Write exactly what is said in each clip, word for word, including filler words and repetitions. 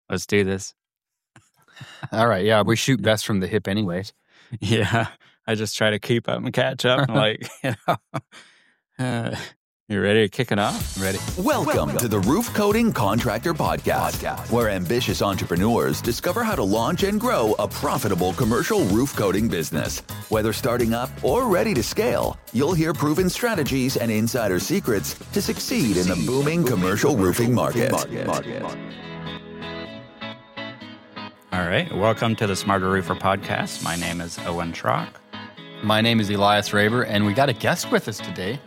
Let's do this. All right. Yeah, we shoot best from the hip anyways. Yeah. I just try to keep up and catch up. And like, you know, uh, you ready to kick it off? Ready. Welcome, Welcome to the Roof Coating Contractor Podcast, Podcast, where ambitious entrepreneurs discover how to launch and grow a profitable commercial roof coating business. Whether starting up or ready to scale, you'll hear proven strategies and insider secrets to succeed in the booming commercial roofing market. All right. Welcome to the Smarter Roofer Podcast. My name is Owen Schrock. My name is Elias Raber, and we got a guest with us today.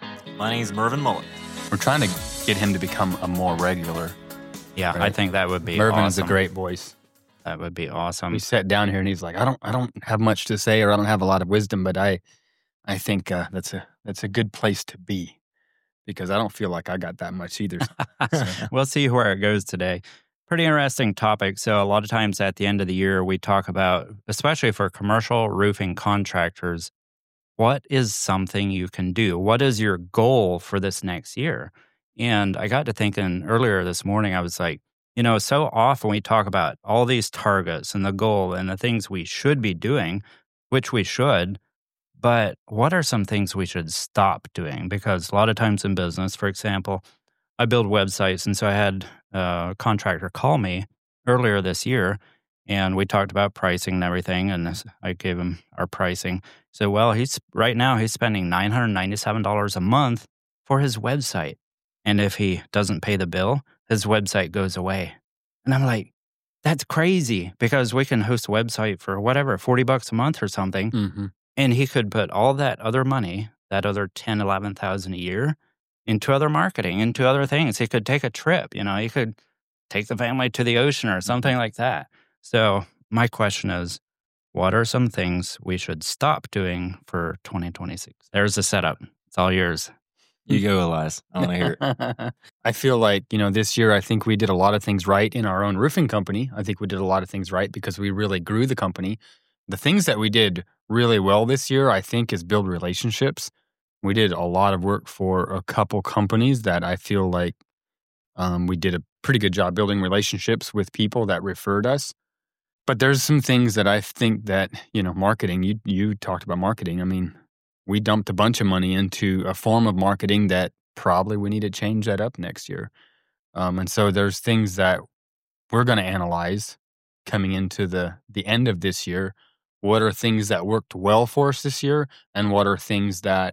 My name is Mervin Mullen. We're trying to get him to become a more regular. Yeah, right? I think that would be Mervin awesome. is a great voice. That would be awesome. We sat down here and he's like, I don't I don't have much to say, or I don't have a lot of wisdom, but I I think uh, that's a that's a good place to be, because I don't feel like I got that much either. So. We'll see where it goes today. Pretty interesting topic. So a lot of times at the end of the year, we talk about, especially for commercial roofing contractors, what is something you can do? What is your goal for this next year? And I got to thinking earlier this morning, I was like, you know, so often we talk about all these targets and the goal and the things we should be doing, which we should, but what are some things we should stop doing? Because a lot of times in business, for example, I build websites, and so I had a contractor call me earlier this year, and we talked about pricing and everything, and I gave him our pricing. So, well, he's right now he's spending nine hundred ninety-seven dollars a month for his website, and if he doesn't pay the bill, his website goes away. And I'm like, that's crazy, because we can host a website for whatever, forty bucks a month or something, Mm-hmm. and he could put all that other money, that other ten, eleven thousand a year, into other marketing, into other things. He could take a trip, you know, he could take the family to the ocean or something like that. So my question is, what are some things we should stop doing for twenty twenty-six? There's the setup. It's all yours. You go, Elias. I want to hear it. I feel like, you know, this year I think we did a lot of things right in our own roofing company. I think we did a lot of things right because we really grew the company. The things that we did really well this year, I think, is build relationships. We did a lot of work for a couple companies that I feel like um, we did a pretty good job building relationships with people that referred us. But there's some things that I think that, you know, marketing, you you talked about marketing. I mean, we dumped a bunch of money into a form of marketing that probably we need to change that up next year. Um, and so there's things that we're going to analyze coming into the the end of this year. What are things that worked well for us this year, and what are things that,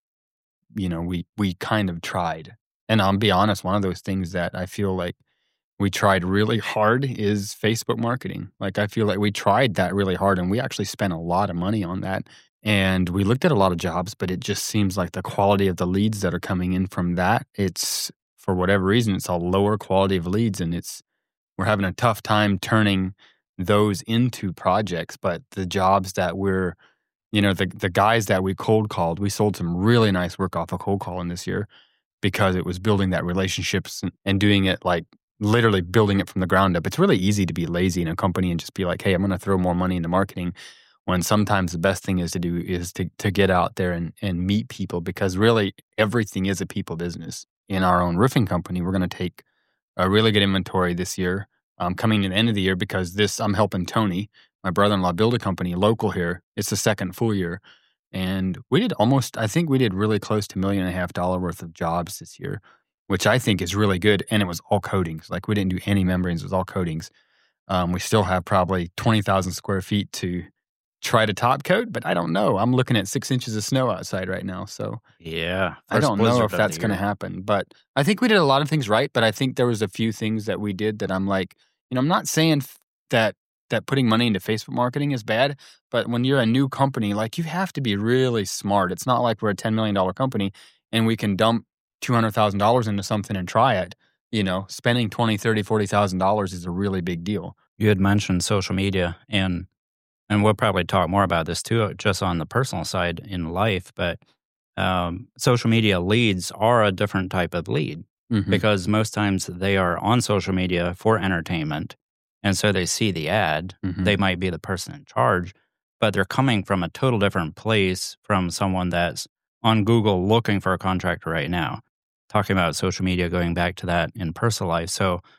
you know, we we kind of tried. And I'll be honest, one of those things that I feel like we tried really hard is Facebook marketing. Like, I feel like we tried that really hard, and we actually spent a lot of money on that. And we looked at a lot of jobs, but it just seems like the quality of the leads that are coming in from that, it's, for whatever reason, it's a lower quality of leads, and it's we're having a tough time turning those into projects. But the jobs that we're, you know, the the guys that we cold called, we sold some really nice work off of cold calling this year, because it was building that relationships and, and doing it like literally building it from the ground up. It's really easy to be lazy in a company and just be like, hey, I'm going to throw more money into marketing, when sometimes the best thing is to do is to to get out there and, and meet people, because really everything is a people business. In our own roofing company, we're going to take a really good inventory this year, um, coming to the end of the year, because this, I'm helping Tony, my brother-in-law, build a company local here. It's the second full year. And we did almost, I think we did really close to a million and a half dollar worth of jobs this year, which I think is really good. And it was all coatings. Like, we didn't do any membranes. It was all coatings. Um, we still have probably twenty thousand square feet to try to top coat, but I don't know. I'm looking at six inches of snow outside right now. So Yeah. I don't know if that's going to happen. happen. But I think we did a lot of things right. But I think there was a few things that we did that I'm like, you know, I'm not saying f- that that putting money into Facebook marketing is bad, but when you're a new company, like, you have to be really smart. It's not like we're a ten million dollars company and we can dump two hundred thousand dollars into something and try it. You know, spending twenty, thirty, forty thousand dollars is a really big deal. You had mentioned social media, and and we'll probably talk more about this too, just on the personal side in life, but um, social media leads are a different type of lead, Mhm. because most times they are on social media for entertainment, and so they see the ad. Mhm. They might be the person in charge, but they're coming from a total different place from someone that's on Google looking for a contractor right now. Talking about social media, going back to that in personal life. So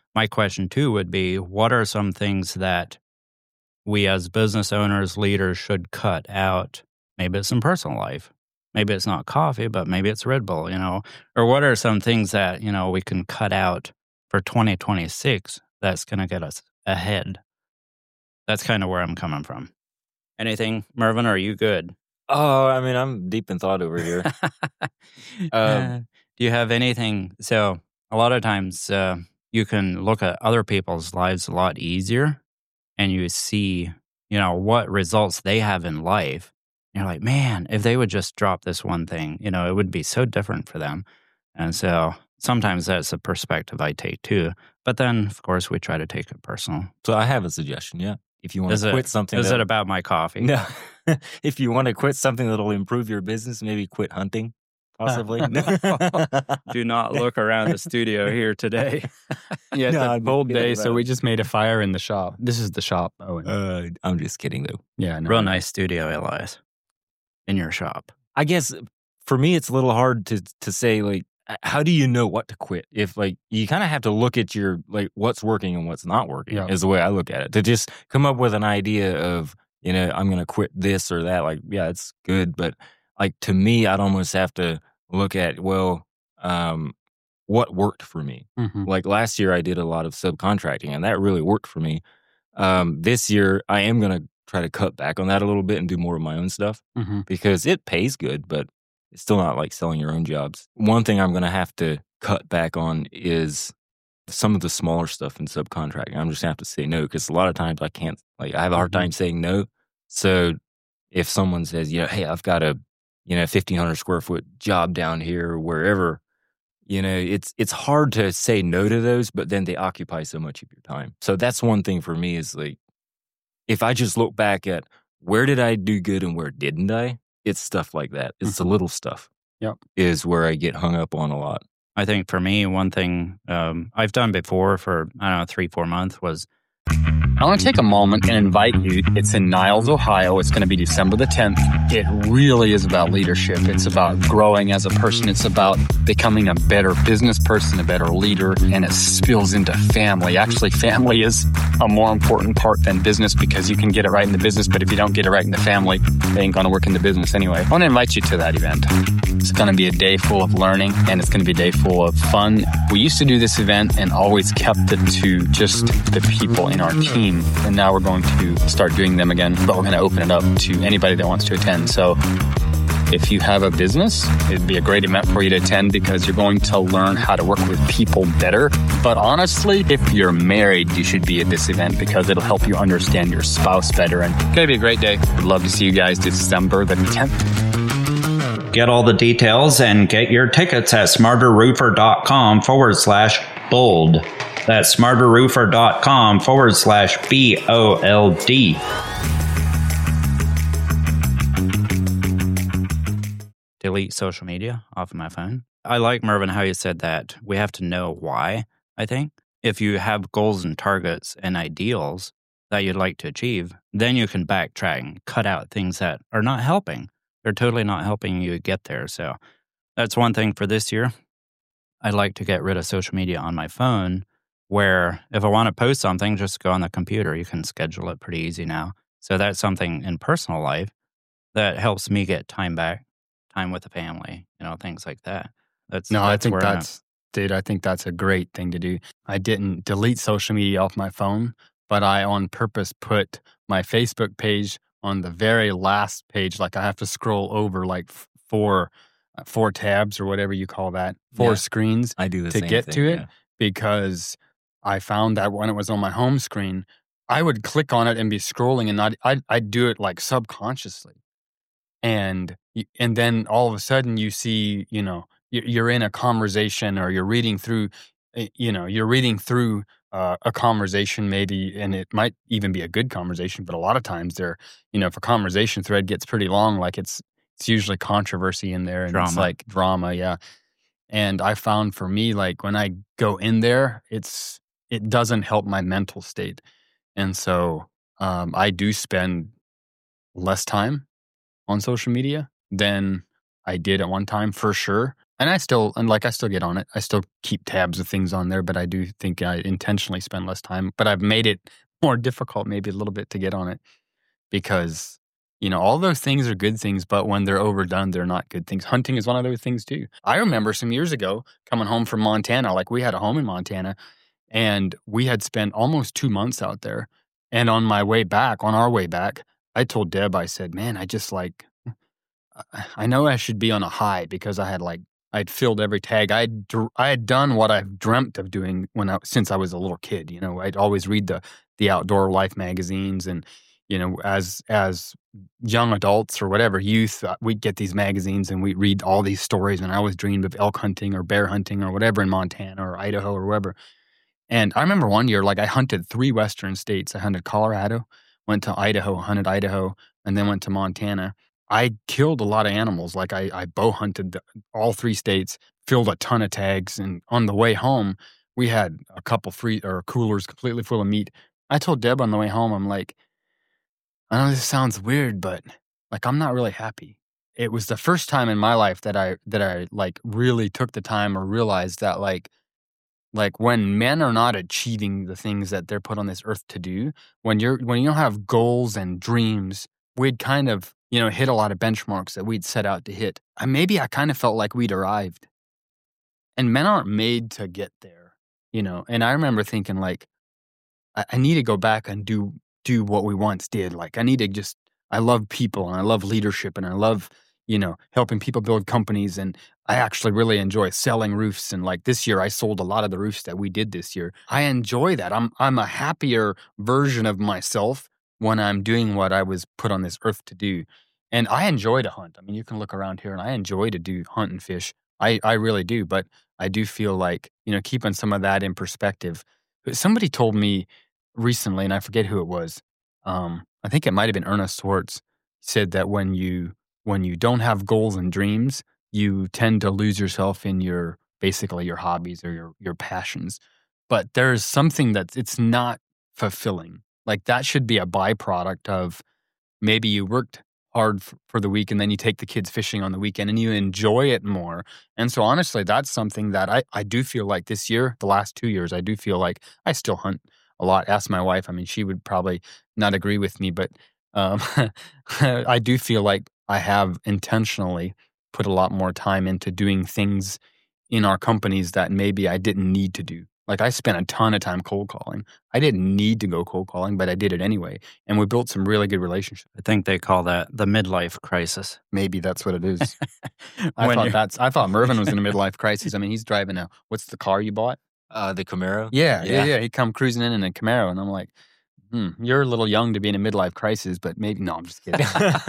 my question too would be, what are some things that we as business owners, leaders should cut out? Maybe it's in personal life. Maybe it's not coffee, but maybe it's Red Bull, you know? Or what are some things that, you know, we can cut out for twenty twenty-six that's going to get us ahead? That's kind of where I'm coming from. Anything, Mervin? Are you good? Oh, I mean, I'm deep in thought over here. um, do you have anything? So a lot of times uh, you can look at other people's lives a lot easier, and you see, you know, what results they have in life. You're like, man, if they would just drop this one thing, you know, it would be so different for them. And so sometimes that's a perspective I take too. But then, of course, we try to take it personal. So I have a suggestion, yeah. If you want Is to it, quit something... is that, it about my coffee? No. If you want to quit something that'll improve your business, maybe quit hunting, possibly. Do not look around the studio here today. Yeah, it's No, a I'm cold kidding day, about so it. we just made a fire in the shop. This is the shop, Owen. uh, I'm just kidding, though. yeah, no. Real nice studio, Elias, in your shop. I guess for me, it's a little hard to to say, like, how do you know what to quit? If, like, you kind of have to look at your, like, what's working and what's not working, Yeah. is the way I look at it. To just come up with an idea of, you know, I'm going to quit this or that, like, yeah, it's good. But, like, to me, I'd almost have to look at, well, um, what worked for me? Mhm. Like, last year, I did a lot of subcontracting, and that really worked for me. Um, this year, I am going to try to cut back on that a little bit and do more of my own stuff Mhm. because it pays good, but it's still not like selling your own jobs. One thing I'm going to have to cut back on is some of the smaller stuff in subcontracting. I'm just going to have to say no because a lot of times I can't, like, I have a hard Mhm. time saying no. So if someone says, you know, hey, I've got a, you know, fifteen hundred square foot job down here or wherever, you know, it's it's hard to say no to those, but then they occupy so much of your time. So that's one thing for me is, like, if I just look back at where did I do good and where didn't I, it's stuff like that. It's the little stuff. Yep. Is where I get hung up on a lot. I think for me, one thing um, I've done before for, I don't know, three, four months was I want to take a moment and invite you. It's in Niles, Ohio. It's going to be December the tenth. It really is about leadership. It's about growing as a person. It's about becoming a better business person, a better leader, and it spills into family. Actually, family is a more important part than business because you can get it right in the business, but if you don't get it right in the family, they ain't going to work in the business anyway. I want to invite you to that event. It's going to be a day full of learning, and it's going to be a day full of fun. We used to do this event and always kept it to just the people in our team. And now we're going to start doing them again, but we're going to open it up to anybody that wants to attend. So if you have a business, it'd be a great event for you to attend because you're going to learn how to work with people better. But honestly, if you're married, you should be at this event because it'll help you understand your spouse better. And it's going to be a great day. Would love to see you guys December the tenth. get all the details and get your tickets at smarterroofer.com forward slash bold. That's smarterroofer.com forward slash B O L D. Delete social media off of my phone. I like, Mervin, how you said that we have to know why, I think. If you have goals and targets and ideals that you'd like to achieve, then you can backtrack and cut out things that are not helping. They're totally not helping you get there. So that's one thing for this year. I'd like to get rid of social media on my phone, where if I want to post something, just go on the computer. You can schedule it pretty easy now. So that's something in personal life that helps me get time back, time with the family, you know, things like that. That's No, that's I think where I'm- that's, dude, I think that's a great thing to do. I didn't delete social media off my phone, but I on purpose put my Facebook page on the very last page. Like I have to scroll over like f- four, uh, four tabs or whatever you call that, four Yeah. screens I do the to same get thing, to it yeah. because I found that when it was on my home screen, I would click on it and be scrolling and not, I'd, I'd do it like subconsciously. And, y- and then all of a sudden you see, you know, y- you're in a conversation or you're reading through, uh, you know, you're reading through uh, a conversation maybe, and it might even be a good conversation, but a lot of times they're, you know, if a conversation thread gets pretty long, like it's, it's usually controversy in there and it's Drama. like drama. Yeah. And I found for me, like when I go in there, it's, it doesn't help my mental state. And so um, I do spend less time on social media than I did at one time for sure. And I still, and like I still get on it. I still keep tabs of things on there, but I do think I intentionally spend less time. But I've made it more difficult, maybe a little bit, to get on it because, you know, all those things are good things, but when they're overdone, they're not good things. Hunting is one of those things too. I remember some years ago coming home from Montana, like we had a home in Montana and we had spent almost two months out there. And on my way back, on our way back, I told Deb, I said, man, I just like, I know I should be on a high because I had like, I'd filled every tag. I had I had done what I've dreamt of doing when I, since I was a little kid. You know, I'd always read the the Outdoor Life magazines, and you know, as as young adults or whatever youth, uh, we'd get these magazines and we'd read all these stories. And I always dreamed of elk hunting or bear hunting or whatever in Montana or Idaho or wherever. And I remember one year, like I hunted three Western states. I hunted Colorado, went to Idaho, hunted Idaho, and then went to Montana. I killed a lot of animals. Like I, I bow hunted the, all three states, filled a ton of tags. And on the way home, we had a couple free or coolers completely full of meat. I told Deb on the way home, I'm like, I know this sounds weird, but like, I'm not really happy. It was the first time in my life that I, that I like really took the time or realized that like, like when men are not achieving the things that they're put on this earth to do, when you're, when you don't have goals and dreams, we'd kind of, you know, hit a lot of benchmarks that we'd set out to hit. And maybe I kind of felt like we'd arrived. And men aren't made to get there, you know. And I remember thinking like, I, I need to go back and do do what we once did. Like I need to just, I love people and I love leadership and I love, you know, helping people build companies. And I actually really enjoy selling roofs. And like this year, I sold a lot of the roofs that we did this year. I enjoy that. I'm I'm a happier version of myself when I'm doing what I was put on this earth to do. And I enjoy to hunt. I mean, you can look around here and I enjoy to do hunt and fish. I, I really do. But I do feel like, you know, keeping some of that in perspective. Somebody told me recently, and I forget who it was. Um, I think it might have been Ernest Swartz, said that when you when you don't have goals and dreams, you tend to lose yourself in your, basically your hobbies or your, your passions. But there's something that it's not fulfilling. Like that should be a byproduct of maybe you worked hard f- for the week and then you take the kids fishing on the weekend and you enjoy it more. And so honestly, that's something that I, I do feel like this year, the last two years, I do feel like I still hunt a lot. Ask my wife. I mean, she would probably not agree with me, but um, I do feel like I have intentionally put a lot more time into doing things in our companies that maybe I didn't need to do. Like I spent a ton of time cold calling. I didn't need to go cold calling, but I did it anyway. And we built some really good relationships. I think they call that the midlife crisis. Maybe that's what it is. I When thought you're- that's. I thought Mervin was in a midlife crisis. I mean, he's driving a. What's the car you bought? Uh, the Camaro. Yeah, yeah, yeah. He come cruising in in a Camaro, and I'm like, hmm, you're a little young to be in a midlife crisis, but maybe no. I'm just kidding.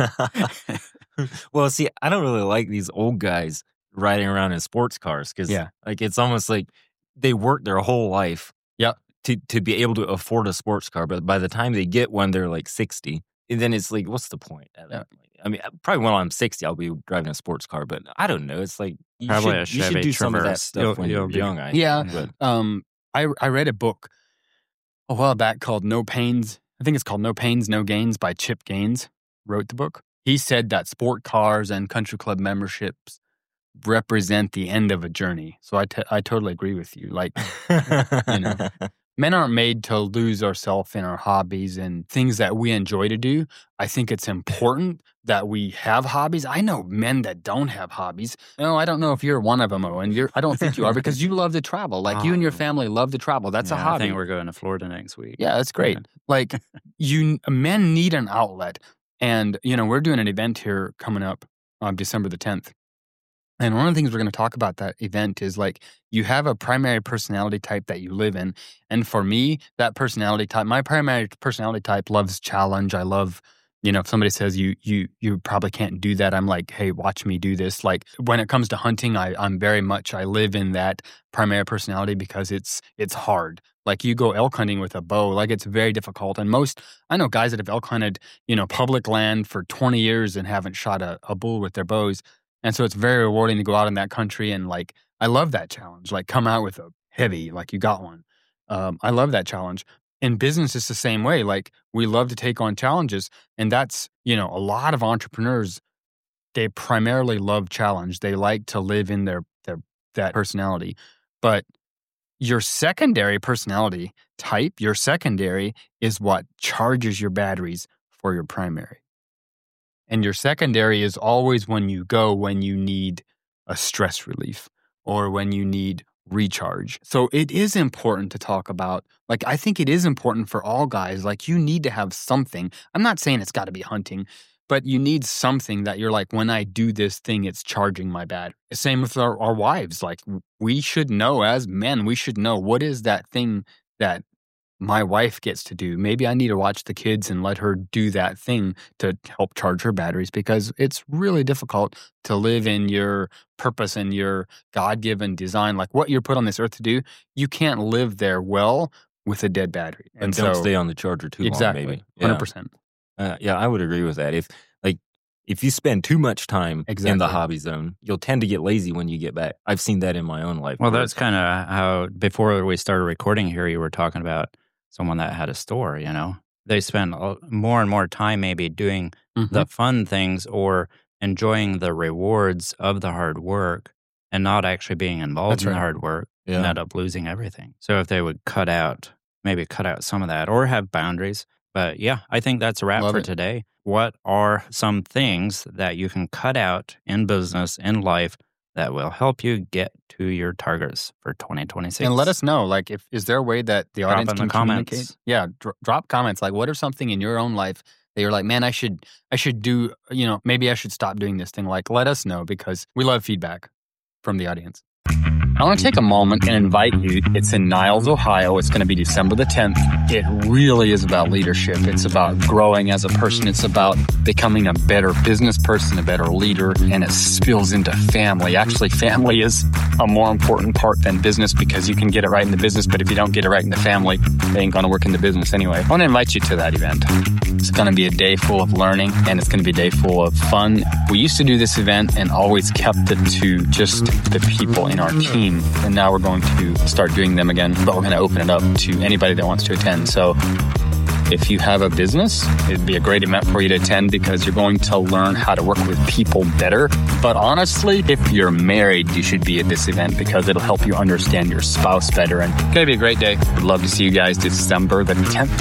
Well, see, I don't really like these old guys riding around in sports cars because, Yeah. like, it's almost like they work their whole life, Yep. to to be able to afford a sports car. But by the time they get one, they're like sixty, and then it's like, what's the point? at that point? I mean, probably when I'm sixty, I'll be driving a sports car. But I don't know. It's like you Probably a should, you should Chevy do some of that Traverse. stuff You'll- when you'll you're be- young. I Yeah. think, but Um, I I read a book a while back called No Pains. I think it's called No Pains, No Gains by Chip Gaines. Wrote the book. He said that sport cars and country club memberships represent the end of a journey. So I, t- I totally agree with you. Like you know. Men aren't made to lose ourselves in our hobbies and things that we enjoy to do. I think it's important that we have hobbies. I know men that don't have hobbies. No, I don't know if you're one of them, Owen. You're, I don't think you are because you love to travel. Like you and your Um, family love to travel. That's a Yeah, I hobby. think we're going to Florida next week. Yeah, that's great. Yeah. Like you, men need an outlet, and you know we're doing an event here coming up on December the tenth. And one of the things we're going to talk about that event is like you have a primary personality type that you live in, and for me, that personality type, my primary personality type loves challenge. I love, you know, if somebody says you you you probably can't do that, I'm like, hey, watch me do this. Like when it comes to hunting, I I'm very much I live in that primary personality because it's it's hard. Like you go elk hunting with a bow, like it's very difficult. And most, I know guys that have elk hunted, you know, public land for twenty years and haven't shot a, a bull with their bows. And so it's very rewarding to go out in that country. And like, I love that challenge. Like come out with a heavy, like you got one. Um, I love that challenge. In business, it's the same way. Like we love to take on challenges. And that's, you know, a lot of entrepreneurs they primarily love challenge. They like to live in their, their that personality. But your secondary personality type, your secondary is what charges your batteries for your primary. And your secondary is always when you go when you need a stress relief or when you need recharge. So it is important to talk about, like, I think it is important for all guys. Like, you need to have something. I'm not saying it's got to be hunting, but you need something that you're like, when I do this thing, it's charging my battery. Same with our, our wives. Like, we should know as men, we should know what is that thing that my wife gets to do. Maybe I need to watch the kids and let her do that thing to help charge her batteries, because it's really difficult to live in your purpose and your God-given design. Like, what you're put on this earth to do, you can't live there well with a dead battery. And, and don't so, stay on the charger too exactly, long, maybe. one hundred percent. Yeah. Uh, yeah, I would agree with that. If like if you spend too much time Exactly. in the hobby zone, you'll tend to get lazy when you get back. I've seen that in my own life. Well, that's kind of how, before we started recording here, you were talking about someone that had a store, you know? They spend more and more time maybe doing Mm-hmm. the fun things or enjoying the rewards of the hard work and not actually being involved That's in right. the hard work Yeah. and end up losing everything. So if they would cut out, maybe cut out some of that or have boundaries. But yeah, I think that's a wrap Love for it. today. What are some things that you can cut out in business, in life, that will help you get to your targets for twenty twenty-six? And let us know, like, if is there a way that the Drop audience in can the comments. communicate? Yeah, dr- drop comments. Like, what are something in your own life that you're like, man, I should, I should do, you know, maybe I should stop doing this thing. Like, let us know, because we love feedback from the audience. I want to take a moment and invite you. It's in Niles, Ohio. It's going to be December the tenth. It really is about leadership. It's about growing as a person. It's about becoming a better business person, a better leader, and it spills into family. Actually, family is a more important part than business, because you can get it right in the business, but if you don't get it right in the family, it ain't going to work in the business anyway. I want to invite you to that event. It's going to be a day full of learning, and it's going to be a day full of fun. We used to do this event and always kept it to just the people in our team. And now we're going to start doing them again, but we're going to open it up to anybody that wants to attend. So if you have a business, it'd be a great event for you to attend, because you're going to learn how to work with people better. But honestly, if you're married, you should be at this event, because it'll help you understand your spouse better. And it's going to be a great day. We'd love to see you guys December the tenth.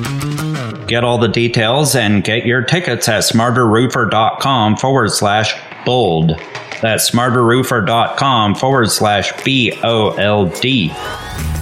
Get all the details and get your tickets at smarterroofer.com forward slash bold. That's smarterroofer.com forward slash B O L D.